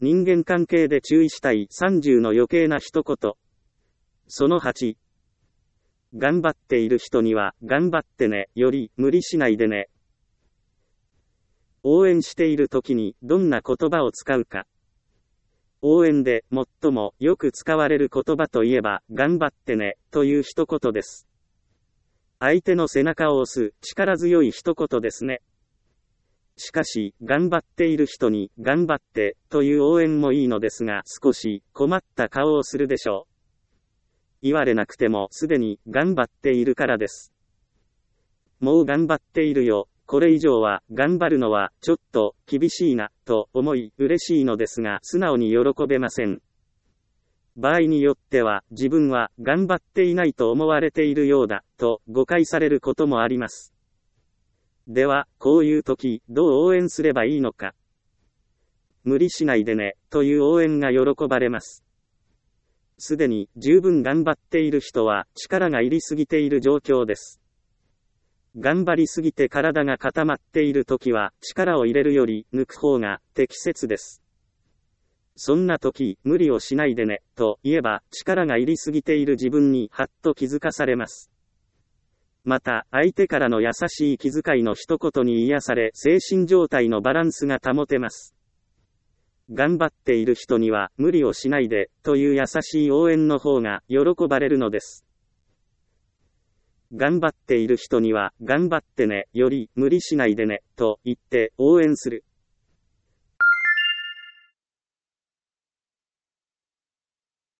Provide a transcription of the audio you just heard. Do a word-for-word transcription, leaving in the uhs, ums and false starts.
人間関係で注意したいさんじゅうの余計な一言。そのはち。頑張っている人には、頑張ってね、より、無理しないでね。応援している時に、どんな言葉を使うか。応援で、最も、よく使われる言葉といえば、頑張ってね、という一言です。相手の背中を押す、力強い一言ですね。しかし、頑張っている人に、頑張って、という応援もいいのですが、少し、困った顔をするでしょう。言われなくても、すでに、頑張っているからです。もう頑張っているよ。これ以上は、頑張るのは、ちょっと、厳しいな、と思い、嬉しいのですが、素直に喜べません。場合によっては、自分は、頑張っていないと思われているようだ、と、誤解されることもあります。では、こういう時、どう応援すればいいのか。無理しないでね、という応援が喜ばれます。すでに、十分頑張っている人は、力が入りすぎている状況です。頑張りすぎて体が固まっている時は、力を入れるより、抜く方が、適切です。そんな時、無理をしないでね、と言えば、力が入りすぎている自分に、はっと気づかされます。また、相手からの優しい気遣いの一言に癒され、精神状態のバランスが保てます。頑張っている人には、無理をしないで、という優しい応援の方が、喜ばれるのです。頑張っている人には、頑張ってね、より、無理しないでね、と言って、応援する。